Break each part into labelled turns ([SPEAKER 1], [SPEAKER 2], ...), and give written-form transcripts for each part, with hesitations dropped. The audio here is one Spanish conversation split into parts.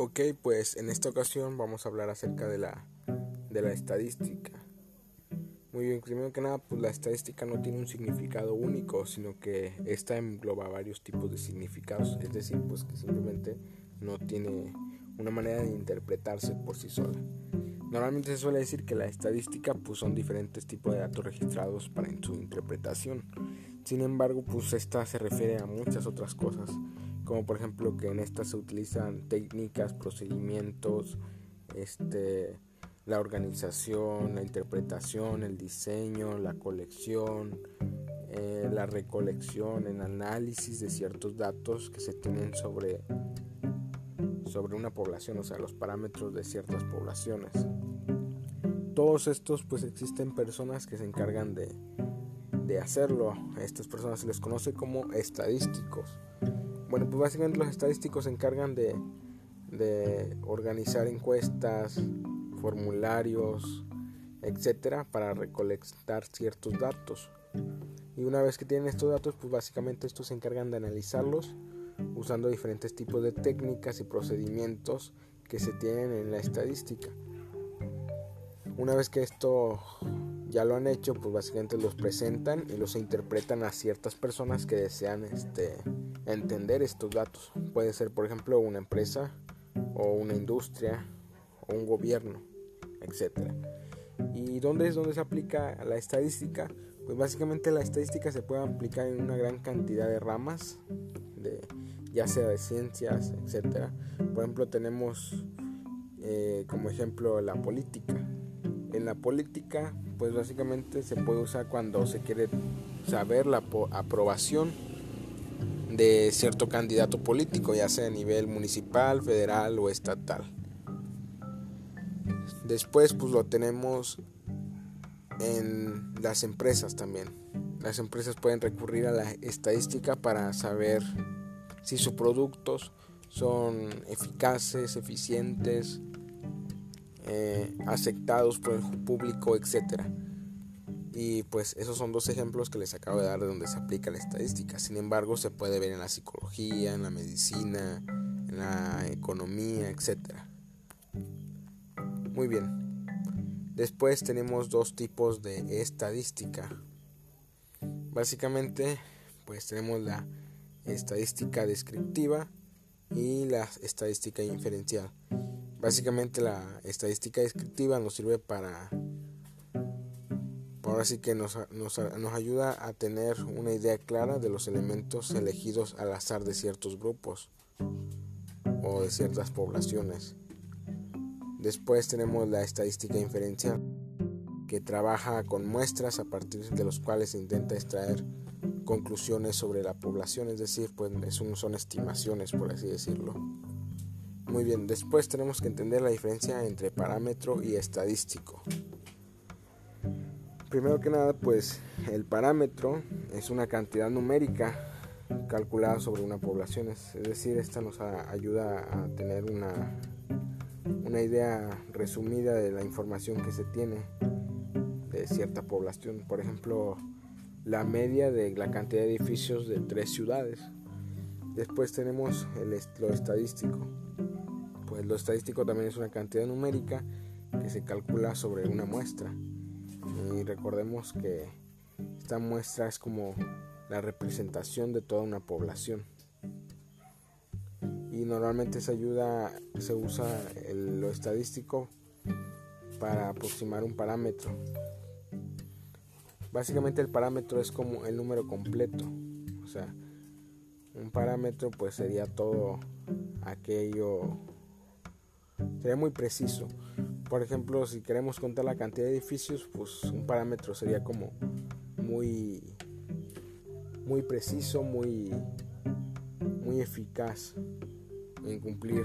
[SPEAKER 1] Ok, pues en esta ocasión vamos a hablar acerca de la estadística. Muy bien, primero que nada, pues la estadística no tiene un significado único, sino que esta engloba varios tipos de significados, es decir, pues que simplemente no tiene una manera de interpretarse por sí sola. Normalmente se suele decir que la estadística pues son diferentes tipos de datos registrados para su interpretación. Sin embargo, pues esta se refiere a muchas otras cosas, como por ejemplo que en esta se utilizan técnicas, procedimientos, la organización, la interpretación, el diseño, la colección, la recolección, el análisis de ciertos datos que se tienen sobre una población, o sea, los parámetros de ciertas poblaciones. Todos estos, pues existen personas que se encargan de hacerlo. A estas personas se les conoce como estadísticos. Bueno, pues básicamente los estadísticos se encargan de organizar encuestas, formularios, etcétera, para recolectar ciertos datos. Y una vez que tienen estos datos, pues básicamente estos se encargan de analizarlos usando diferentes tipos de técnicas y procedimientos que se tienen en la estadística. Una vez que esto ya lo han hecho, pues básicamente los presentan y los interpretan a ciertas personas que desean entender estos datos. Puede ser, por ejemplo, una empresa o una industria o un gobierno, etcétera. ¿Y dónde es donde se aplica la estadística? Pues básicamente la estadística se puede aplicar en una gran cantidad de ramas, ya sea de ciencias, etcétera. Por ejemplo, tenemos como ejemplo la política. En la política, pues básicamente se puede usar cuando se quiere saber la aprobación de cierto candidato político, ya sea a nivel municipal, federal o estatal. Después, pues lo tenemos en las empresas también. Las empresas pueden recurrir a la estadística para saber si sus productos son eficaces, eficientes, aceptados por el público, etcétera. Y pues esos son dos ejemplos que les acabo de dar de donde se aplica la estadística. Sin embargo, se puede ver en la psicología, en la medicina, en la economía, etcétera. Muy bien. Después tenemos dos tipos de estadística. Básicamente, pues tenemos la estadística descriptiva y la estadística inferencial. Básicamente la estadística descriptiva nos sirve para ahora sí que nos ayuda a tener una idea clara de los elementos elegidos al azar de ciertos grupos o de ciertas poblaciones. Después tenemos la estadística inferencial, que trabaja con muestras a partir de los cuales se intenta extraer conclusiones sobre la población, es decir, pues son estimaciones, por así decirlo. Muy bien, después tenemos que entender la diferencia entre parámetro y estadístico. Primero que nada, pues el parámetro es una cantidad numérica calculada sobre una población, es decir, esta nos ayuda a tener una idea resumida de la información que se tiene de cierta población. Por ejemplo, la media de la cantidad de edificios de 3 ciudades. Después tenemos lo estadístico. Pues lo estadístico también es una cantidad numérica que se calcula sobre una muestra. Y recordemos que esta muestra es como la representación de toda una población. Y normalmente se usa lo estadístico para aproximar un parámetro. Básicamente el parámetro es como el número completo. O sea, un parámetro pues sería todo aquello, sería muy preciso. Por ejemplo, si queremos contar la cantidad de edificios, pues un parámetro sería como muy preciso, muy eficaz en cumplir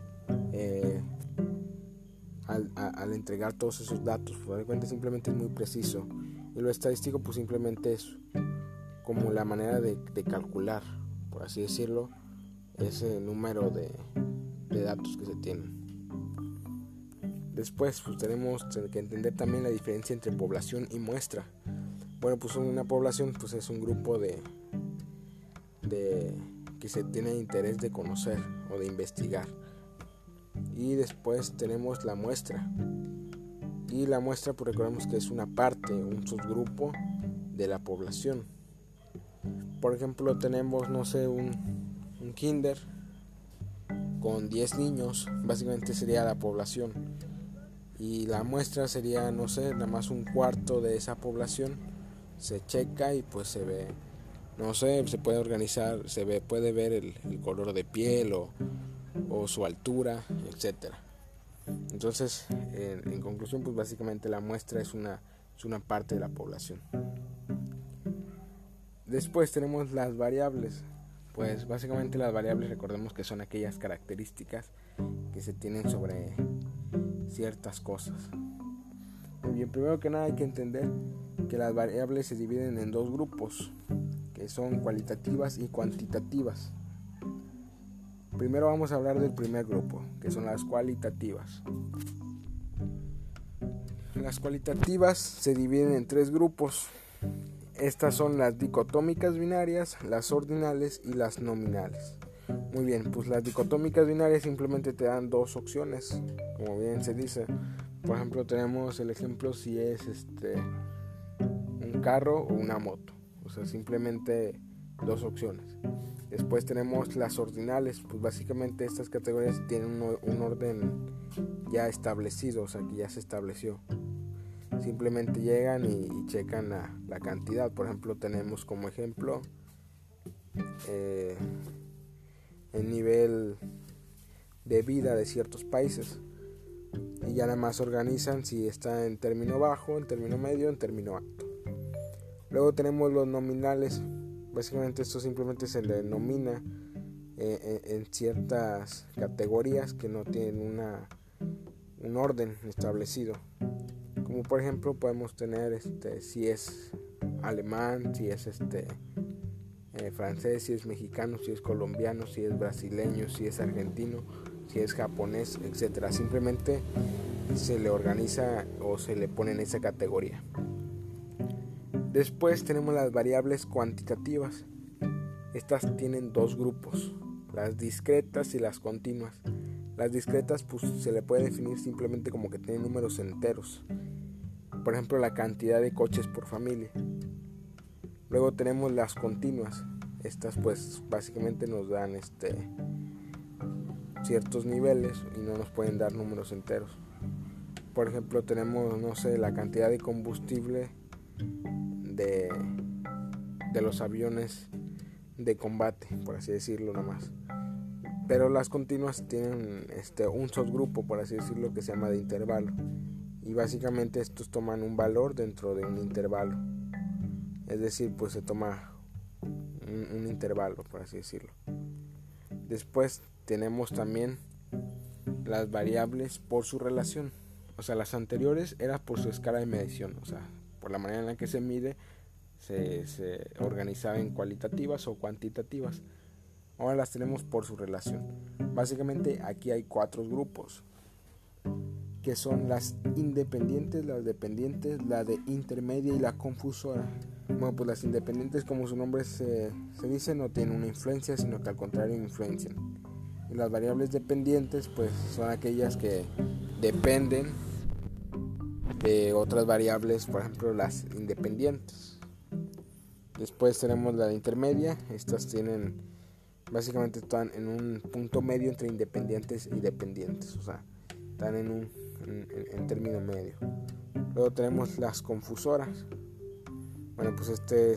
[SPEAKER 1] al entregar todos esos datos. Por de cuenta, simplemente es muy preciso. Y lo estadístico pues simplemente es como la manera de calcular, por así decirlo, ese número de datos que se tienen. Después pues tenemos que entender también la diferencia entre población y muestra. Bueno, pues una población pues es un grupo de que se tiene interés de conocer o de investigar. y después tenemos la muestra. Y la muestra, pues recordemos que es una parte, un subgrupo de la población. Por ejemplo, tenemos, no sé, un kinder con 10 niños, básicamente sería la población. Y la muestra sería, no sé, nada más un cuarto de esa población. Se checa y pues se ve, no sé, se puede organizar, puede ver el color de piel o su altura, etcétera. Entonces, en conclusión, pues básicamente la muestra es una parte de la población. Después tenemos las variables. Pues básicamente las variables, recordemos que son aquellas características que se tienen sobre ciertas cosas. Muy bien, primero que nada hay que entender que las variables se dividen en dos grupos, que son cualitativas y cuantitativas. Primero vamos a hablar del primer grupo, que son las cualitativas. Las cualitativas se dividen en tres grupos. Estas son las dicotómicas binarias, las ordinales y las nominales. Muy bien, pues las dicotómicas binarias simplemente te dan dos opciones, como bien se dice. Por ejemplo, tenemos el ejemplo si es un carro o una moto. O sea, simplemente dos opciones. Después tenemos las ordinales, pues básicamente estas categorías tienen un orden ya establecido, o sea que ya se estableció. Simplemente llegan y checan la cantidad. Por ejemplo, tenemos como ejemplo el nivel de vida de ciertos países. Y ya nada más organizan si está en término bajo, en término medio, en término alto. Luego tenemos los nominales. Básicamente esto simplemente se le denomina en ciertas categorías que no tienen un orden establecido. Como por ejemplo podemos tener si es alemán, si es francés, si es mexicano, si es colombiano, si es brasileño, si es argentino, si es japonés, etcétera. Simplemente se le organiza o se le pone en esa categoría. Después tenemos las variables cuantitativas. Estas tienen dos grupos, las discretas y las continuas. Las discretas pues se le puede definir simplemente como que tienen números enteros. Por ejemplo, la cantidad de coches por familia. Luego tenemos las continuas. Estas pues básicamente nos dan ciertos niveles y no nos pueden dar números enteros. Por ejemplo, tenemos, no sé, la cantidad de combustible de los aviones de combate, por así decirlo nomás. Pero las continuas tienen un subgrupo, por así decirlo, que se llama de intervalo. Y básicamente estos toman un valor dentro de un intervalo. Es decir, pues se toma un intervalo, por así decirlo. Después tenemos también las variables por su relación. O sea, las anteriores era por su escala de medición. O sea, por la manera en la que se mide, se organizaba en cualitativas o cuantitativas. Ahora las tenemos por su relación. Básicamente aquí hay cuatro grupos, que son las independientes, las dependientes, la de intermedia y la confusora. Bueno, pues las independientes, como su nombre se dice, no tienen una influencia, sino que al contrario influencian. Y las variables dependientes pues son aquellas que dependen de otras variables, por ejemplo las independientes. Después tenemos la de intermedia. Estas tienen, básicamente están en un punto medio entre independientes y dependientes, o sea, están en término medio. Luego tenemos las confusoras. Bueno, pues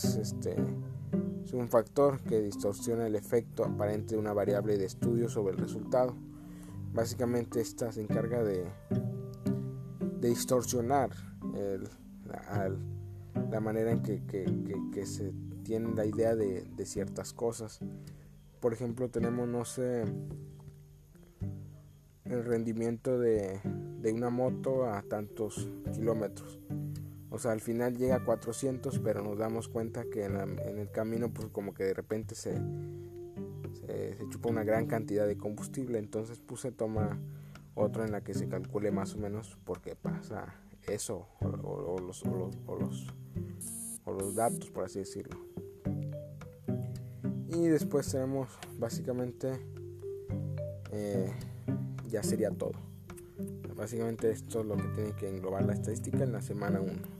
[SPEAKER 1] es un factor que distorsiona el efecto aparente de una variable de estudio sobre el resultado. Básicamente esta se encarga de distorsionar la manera en que se tiene la idea de ciertas cosas. Por ejemplo, tenemos, no sé, el rendimiento de una moto a tantos kilómetros. O sea, al final llega a 400, pero nos damos cuenta que en el camino pues como que de repente se chupa una gran cantidad de combustible. Entonces pues se toma otra en la que se calcule más o menos por qué pasa eso o los datos, por así decirlo. Y después tenemos básicamente ya sería todo. Básicamente esto es lo que tiene que englobar la estadística en la semana 1.